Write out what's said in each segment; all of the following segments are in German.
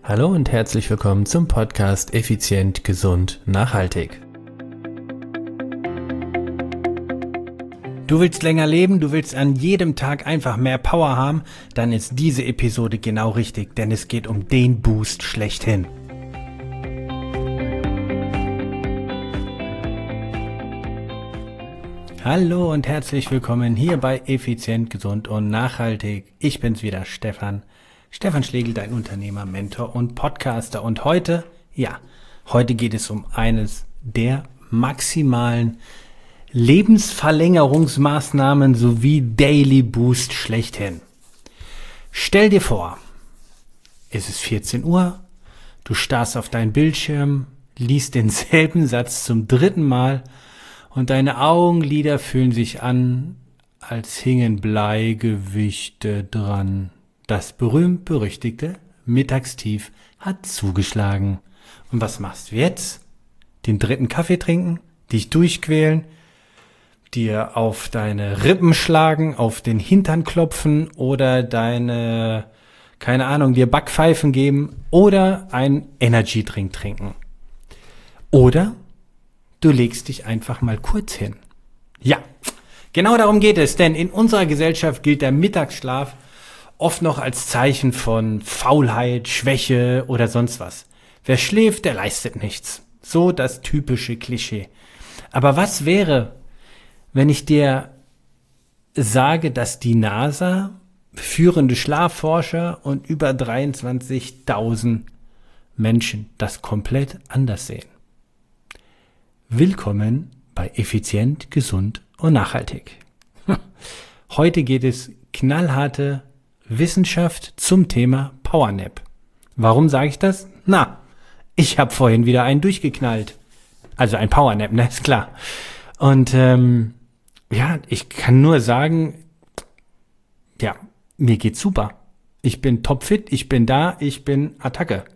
Hallo und herzlich willkommen zum Podcast Effizient, Gesund, Nachhaltig. Du willst länger leben, du willst an jedem Tag einfach mehr Power haben, dann ist diese Episode genau richtig, denn es geht um den Boost schlechthin. Hallo und herzlich willkommen hier bei Effizient, Gesund und Nachhaltig. Ich bin's wieder, Stefan Schlegel, dein Unternehmer, Mentor und Podcaster. Und heute geht es um eines der maximalen Lebensverlängerungsmaßnahmen sowie Daily Boost schlechthin. Stell dir vor, es ist 14 Uhr, du starrst auf deinen Bildschirm, liest denselben Satz zum 3. Mal und deine Augenlider fühlen sich an, als hingen Bleigewichte dran. Das berühmt-berüchtigte Mittagstief hat zugeschlagen. Und was machst du jetzt? Den 3. Kaffee trinken? Dich durchquälen? Dir auf deine Rippen schlagen? Auf den Hintern klopfen? Oder dir Backpfeifen geben? Oder einen Energy-Drink trinken? Oder du legst dich einfach mal kurz hin. Ja, genau darum geht es, denn in unserer Gesellschaft gilt der Mittagsschlaf oft noch als Zeichen von Faulheit, Schwäche oder sonst was. Wer schläft, der leistet nichts. So das typische Klischee. Aber was wäre, wenn ich dir sage, dass die NASA, führende Schlafforscher und über 23.000 Menschen das komplett anders sehen? Willkommen bei Effizient, Gesund und Nachhaltig. Heute geht es knallharte Wissenschaft zum Thema Powernap. Warum sage ich das? Ich habe vorhin wieder einen durchgeknallt. Also ein Powernap, ne, ist klar. Und ich kann nur sagen, mir geht's super. Ich bin topfit, ich bin da, ich bin Attacke.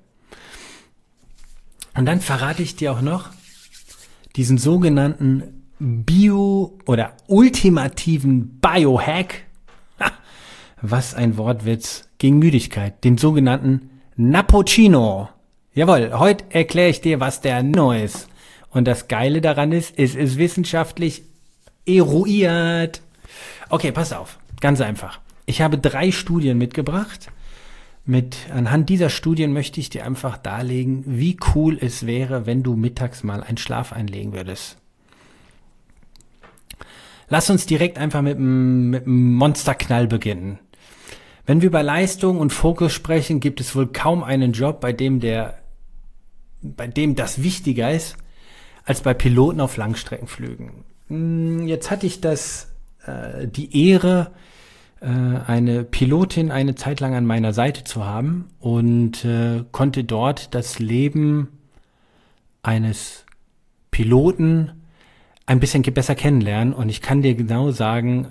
Und dann verrate ich dir auch noch diesen sogenannten oder ultimativen Biohack. Was ein Wortwitz gegen Müdigkeit, den sogenannten Nappuccino. Jawohl, heute erkläre ich dir, was der No ist. Und das Geile daran ist, es ist wissenschaftlich eruiert. Okay, pass auf, ganz einfach. Ich habe 3 Studien mitgebracht. Anhand dieser Studien möchte ich dir einfach darlegen, wie cool es wäre, wenn du mittags mal einen Schlaf einlegen würdest. Lass uns direkt einfach mit einem Monsterknall beginnen. Wenn wir über Leistung und Fokus sprechen, gibt es wohl kaum einen Job, bei dem das wichtiger ist, als bei Piloten auf Langstreckenflügen. Jetzt hatte ich die Ehre, eine Pilotin eine Zeit lang an meiner Seite zu haben und konnte dort das Leben eines Piloten ein bisschen besser kennenlernen. Und ich kann dir genau sagen,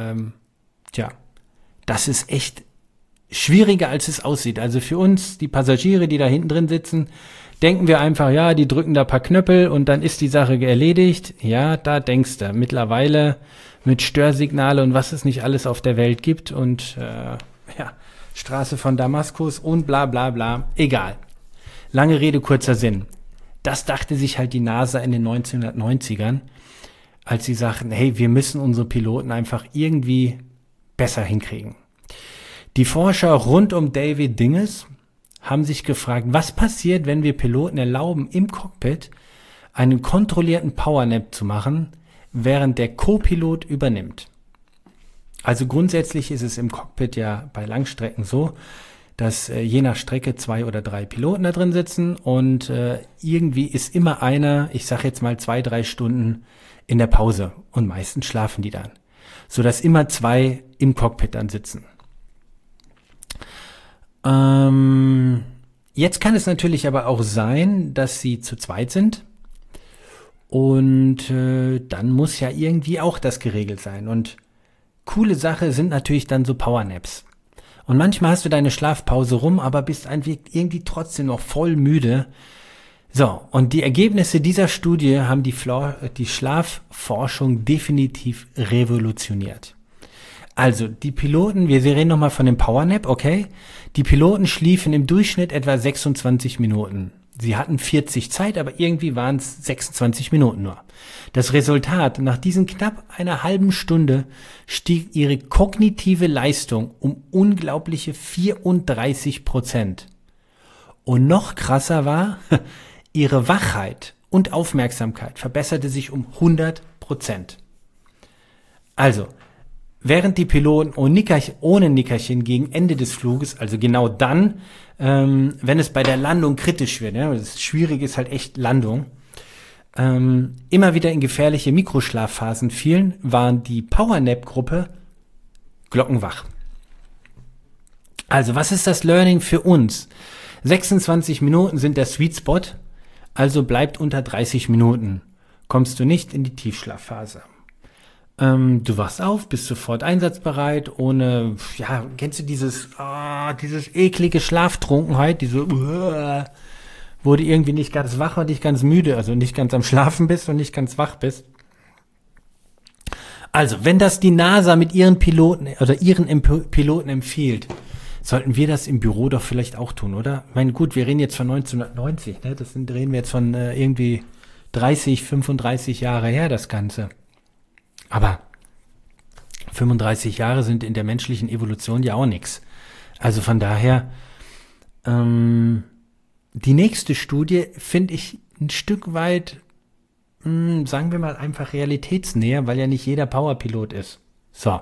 das ist echt schwieriger, als es aussieht. Also für uns, die Passagiere, die da hinten drin sitzen, denken wir einfach, die drücken da ein paar Knöpfe und dann ist die Sache erledigt. Ja, da denkst du. Mittlerweile mit Störsignale und was es nicht alles auf der Welt gibt und Straße von Damaskus und bla bla bla. Egal. Lange Rede, kurzer Sinn. Das dachte sich halt die NASA in den 1990ern, als sie sagten, hey, wir müssen unsere Piloten einfach irgendwie besser hinkriegen. Die Forscher rund um David Dinges haben sich gefragt, was passiert, wenn wir Piloten erlauben, im Cockpit einen kontrollierten Powernap zu machen, während der Co-Pilot übernimmt. Also grundsätzlich ist es im Cockpit ja bei Langstrecken so, dass je nach Strecke 2 oder 3 Piloten da drin sitzen und irgendwie ist immer einer, ich sag jetzt mal 2-3 Stunden in der Pause und meistens schlafen die dann, sodass immer 2 im Cockpit dann sitzen. Jetzt kann es natürlich aber auch sein, dass sie zu zweit sind und dann muss ja irgendwie auch das geregelt sein. Und coole Sache sind natürlich dann so Powernaps. Und manchmal hast du deine Schlafpause rum, aber bist irgendwie trotzdem noch voll müde. So, und die Ergebnisse dieser Studie haben die Schlafforschung definitiv revolutioniert. Also, die Piloten, wir reden nochmal von dem Powernap, okay? Die Piloten schliefen im Durchschnitt etwa 26 Minuten. Sie hatten 40 Zeit, aber irgendwie waren es 26 Minuten nur. Das Resultat, nach diesen knapp einer halben Stunde stieg ihre kognitive Leistung um unglaubliche 34%. Und noch krasser war, ihre Wachheit und Aufmerksamkeit verbesserte sich um 100%. Also, während die Piloten ohne Nickerchen gegen Ende des Fluges, also genau dann, wenn es bei der Landung kritisch wird, ja, das Schwierige ist halt echt Landung, immer wieder in gefährliche Mikroschlafphasen fielen, waren die Powernap-Gruppe glockenwach. Also, was ist das Learning für uns? 26 Minuten sind der Sweet Spot, also bleibt unter 30 Minuten. Kommst du nicht in die Tiefschlafphase. Du wachst auf, bist sofort einsatzbereit, ohne, ja, kennst du dieses eklige Schlaftrunkenheit, wo du irgendwie nicht ganz wach und nicht ganz müde, also nicht ganz am Schlafen bist und nicht ganz wach bist. Also, wenn das die NASA mit ihren Piloten oder ihren Piloten empfiehlt, sollten wir das im Büro doch vielleicht auch tun, oder? Ich meine, gut, wir reden jetzt von 1990, ne? Reden wir jetzt von irgendwie 30, 35 Jahre her, das Ganze. Aber 35 Jahre sind in der menschlichen Evolution ja auch nichts. Also von daher, die nächste Studie finde ich ein Stück weit, sagen wir mal, einfach realitätsnäher, weil ja nicht jeder Powerpilot ist. So.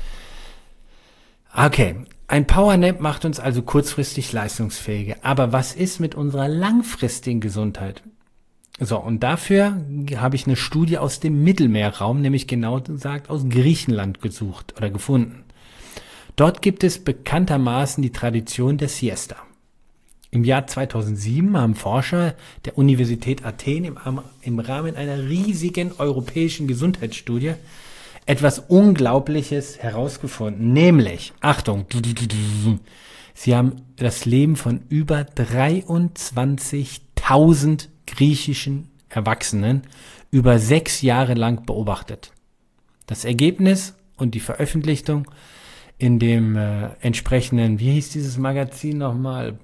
Okay, ein Powernap macht uns also kurzfristig leistungsfähiger. Aber was ist mit unserer langfristigen Gesundheit? So, und dafür habe ich eine Studie aus dem Mittelmeerraum, nämlich genau gesagt aus Griechenland gesucht oder gefunden. Dort gibt es bekanntermaßen die Tradition der Siesta. Im Jahr 2007 haben Forscher der Universität Athen im Rahmen einer riesigen europäischen Gesundheitsstudie etwas Unglaubliches herausgefunden, nämlich, Achtung, sie haben das Leben von über 23.000 griechischen Erwachsenen über 6 Jahre lang beobachtet. Das Ergebnis und die Veröffentlichung in dem entsprechenden, wie hieß dieses Magazin nochmal?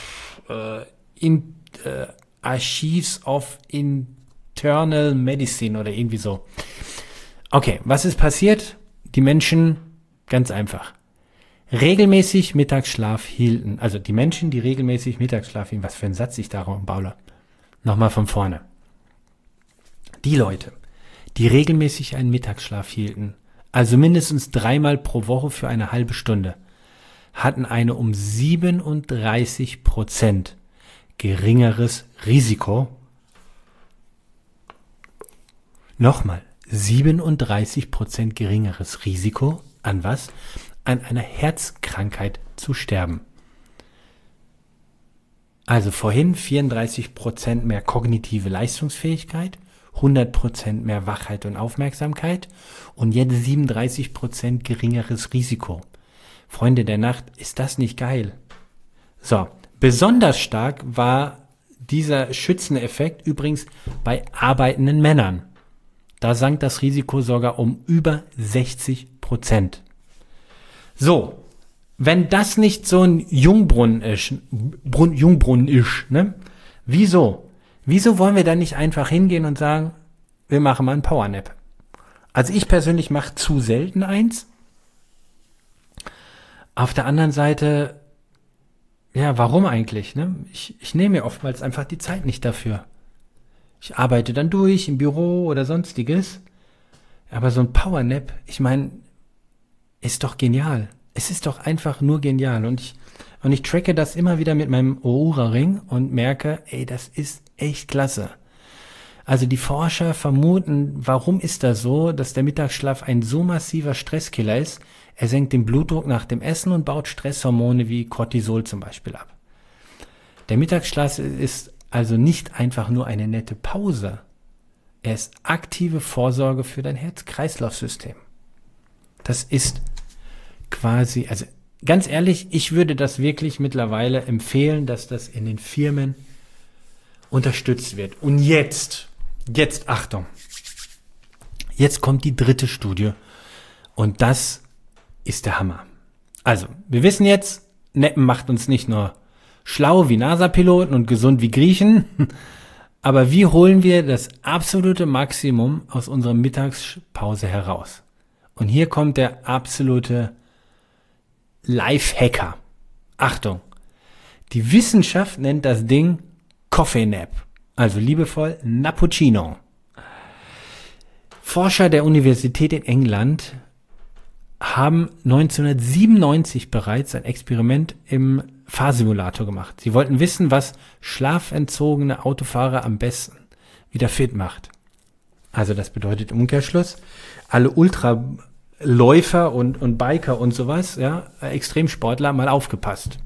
Archives of Internal Medicine oder irgendwie so. Okay, was ist passiert? Die Menschen, ganz einfach, regelmäßig Mittagsschlaf hielten. Also die Menschen, die regelmäßig Mittagsschlaf hielten. Was für ein Satz ich da baule. Nochmal von vorne. Die Leute, die regelmäßig einen Mittagsschlaf hielten, also mindestens 3-mal pro Woche für eine halbe Stunde, hatten eine um 37% geringeres Risiko. Nochmal, 37% geringeres Risiko an was? An einer Herzkrankheit zu sterben. Also vorhin 34% mehr kognitive Leistungsfähigkeit, 100% mehr Wachheit und Aufmerksamkeit und jetzt 37% geringeres Risiko. Freunde der Nacht, ist das nicht geil? So, besonders stark war dieser schützende Effekt übrigens bei arbeitenden Männern. Da sank das Risiko sogar um über 60%. So, wenn das nicht so ein Jungbrunnen ist, ne? Wieso? Wieso wollen wir da nicht einfach hingehen und sagen, wir machen mal einen Powernap? Also ich persönlich mache zu selten eins. Auf der anderen Seite, ja, warum eigentlich? Ne? Ich nehme mir oftmals einfach die Zeit nicht dafür. Ich arbeite dann durch im Büro oder sonstiges. Aber so ein Powernap, ich meine, ist doch genial. Es ist doch einfach nur genial. Und ich tracke das immer wieder mit meinem Oura-Ring und merke, ey, das ist echt klasse. Also die Forscher vermuten, warum ist das so, dass der Mittagsschlaf ein so massiver Stresskiller ist. Er senkt den Blutdruck nach dem Essen und baut Stresshormone wie Cortisol zum Beispiel ab. Der Mittagsschlaf ist also nicht einfach nur eine nette Pause. Er ist aktive Vorsorge für dein Herz-Kreislauf-System. Das ist quasi, also ganz ehrlich, ich würde das wirklich mittlerweile empfehlen, dass das in den Firmen unterstützt wird. Und jetzt Achtung, jetzt kommt die dritte Studie und das ist der Hammer. Also, wir wissen jetzt, Nappen macht uns nicht nur schlau wie NASA-Piloten und gesund wie Griechen, aber wie holen wir das absolute Maximum aus unserer Mittagspause heraus? Und hier kommt der absolute Lifehacker. Achtung, die Wissenschaft nennt das Ding Coffee Nap, also liebevoll Nappuccino. Forscher der Universität in England haben 1997 bereits ein Experiment im Fahrsimulator gemacht. Sie wollten wissen, was schlafentzogene Autofahrer am besten wieder fit macht. Also das bedeutet im Umkehrschluss, alle Ultraläufer und Biker und sowas, ja, Extremsportler, mal aufgepasst.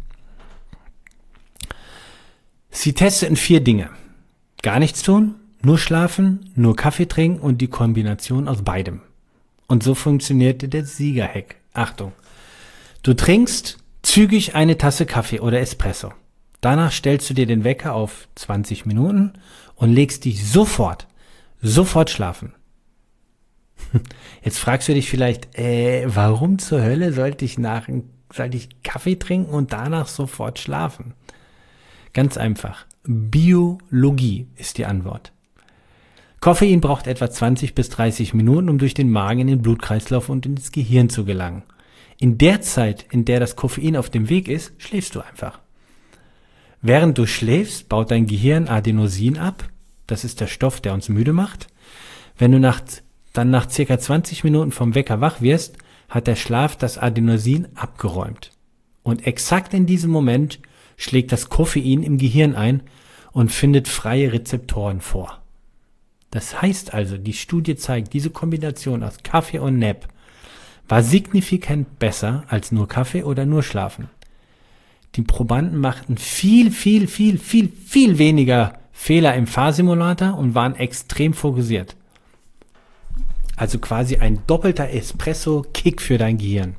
Sie testeten 4 Dinge. Gar nichts tun, nur schlafen, nur Kaffee trinken und die Kombination aus beidem. Und so funktionierte der Siegerhack. Achtung, du trinkst zügig eine Tasse Kaffee oder Espresso. Danach stellst du dir den Wecker auf 20 Minuten und legst dich sofort schlafen. Jetzt fragst du dich vielleicht, warum zur Hölle sollte ich Kaffee trinken und danach sofort schlafen? Ganz einfach. Biologie ist die Antwort. Koffein braucht etwa 20 bis 30 Minuten, um durch den Magen in den Blutkreislauf und ins Gehirn zu gelangen. In der Zeit, in der das Koffein auf dem Weg ist, schläfst du einfach. Während du schläfst, baut dein Gehirn Adenosin ab. Das ist der Stoff, der uns müde macht. Wenn du dann nach circa 20 Minuten vom Wecker wach wirst, hat der Schlaf das Adenosin abgeräumt. Und exakt in diesem Moment schlägt das Koffein im Gehirn ein und findet freie Rezeptoren vor. Das heißt also, die Studie zeigt, diese Kombination aus Kaffee und Nap war signifikant besser als nur Kaffee oder nur Schlafen. Die Probanden machten viel weniger Fehler im Fahrsimulator und waren extrem fokussiert. Also quasi ein doppelter Espresso-Kick für dein Gehirn.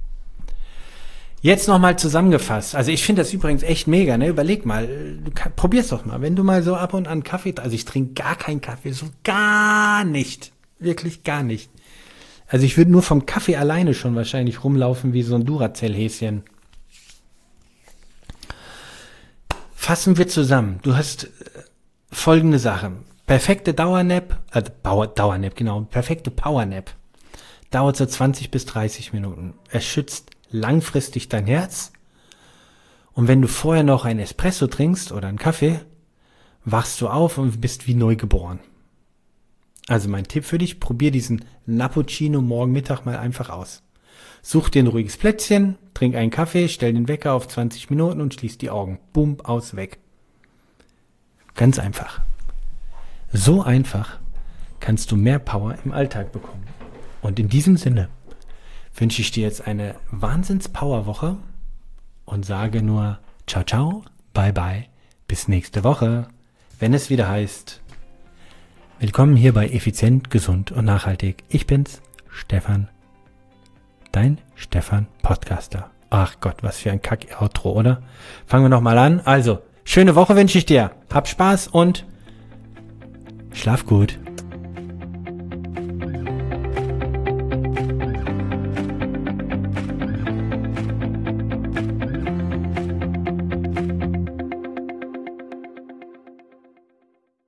Jetzt nochmal zusammengefasst. Also ich finde das übrigens echt mega, ne? Überleg mal, probier's doch mal. Wenn du mal so ab und an Kaffee, also ich trinke gar keinen Kaffee, so gar nicht. Wirklich gar nicht. Also ich würde nur vom Kaffee alleine schon wahrscheinlich rumlaufen wie so ein Duracell-Häschen. Fassen wir zusammen. Du hast folgende Sachen. Perfekte Powernap. Dauert so 20 bis 30 Minuten. Es schützt langfristig dein Herz. Und wenn du vorher noch einen Espresso trinkst oder einen Kaffee, wachst du auf und bist wie neugeboren. Also mein Tipp für dich, probier diesen Nappuccino morgen Mittag mal einfach aus. Such dir ein ruhiges Plätzchen, trink einen Kaffee, stell den Wecker auf 20 Minuten und schließ die Augen. Bumm, aus, weg. Ganz einfach. So einfach kannst du mehr Power im Alltag bekommen. Und in diesem Sinne wünsche ich dir jetzt eine Wahnsinns-Power-Woche und sage nur ciao, ciao, bye, bye, bis nächste Woche, wenn es wieder heißt, willkommen hier bei Effizient, Gesund und Nachhaltig. Ich bin's, Stefan, dein Stefan Podcaster. Ach Gott, was für ein Kack-Outro, oder? Fangen wir nochmal an. Also, schöne Woche wünsche ich dir. Hab Spaß und schlaf gut.